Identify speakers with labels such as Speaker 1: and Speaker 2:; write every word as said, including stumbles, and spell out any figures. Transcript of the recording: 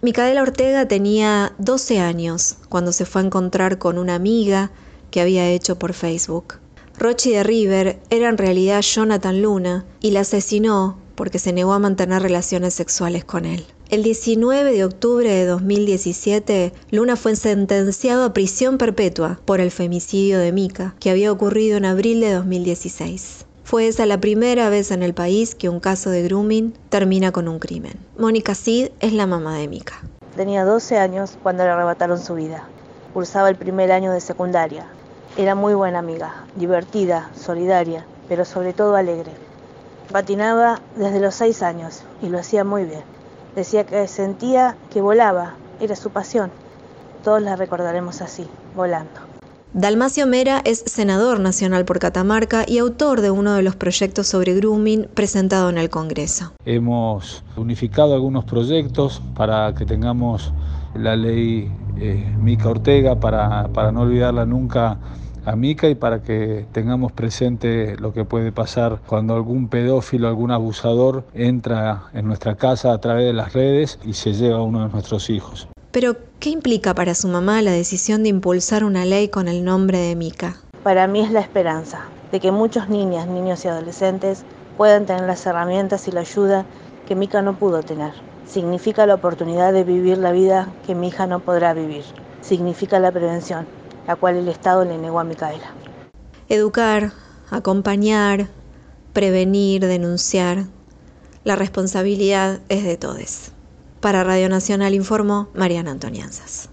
Speaker 1: Micaela Ortega tenía doce años cuando se fue a encontrar con una amiga que había hecho por Facebook. Rochi de River era en realidad Jonathan Luna y la asesinó porque se negó a mantener relaciones sexuales con él. El diecinueve de octubre de dos mil diecisiete, Luna fue sentenciado a prisión perpetua por el femicidio de Mica, que había ocurrido en abril de dos mil dieciséis. Fue esa la primera vez en el país que un caso de grooming termina con un crimen. Mónica Cid es la mamá de Mica.
Speaker 2: Tenía doce años cuando le arrebataron su vida. Cursaba el primer año de secundaria. Era muy buena amiga, divertida, solidaria, pero sobre todo alegre. Patinaba desde los seis años y lo hacía muy bien. Decía que sentía que volaba, era su pasión. Todos la recordaremos así, volando.
Speaker 1: Dalmacio Mera es senador nacional por Catamarca y autor de uno de los proyectos sobre grooming presentado en el Congreso.
Speaker 3: Hemos unificado algunos proyectos para que tengamos la ley eh, Mica Ortega, para, para no olvidarla nunca a Mica y para que tengamos presente lo que puede pasar cuando algún pedófilo, algún abusador entra en nuestra casa a través de las redes y se lleva a uno de nuestros hijos.
Speaker 1: Pero, ¿qué implica para su mamá la decisión de impulsar una ley con el nombre de Mica?
Speaker 2: Para mí es la esperanza de que muchos niñas, niños y adolescentes puedan tener las herramientas y la ayuda que Mica no pudo tener. Significa la oportunidad de vivir la vida que mi hija no podrá vivir. Significa la prevención, la cual el Estado le negó a Micaela.
Speaker 1: Educar, acompañar, prevenir, denunciar. La responsabilidad es de todos. Para Radio Nacional informó Mariana Antonianzas.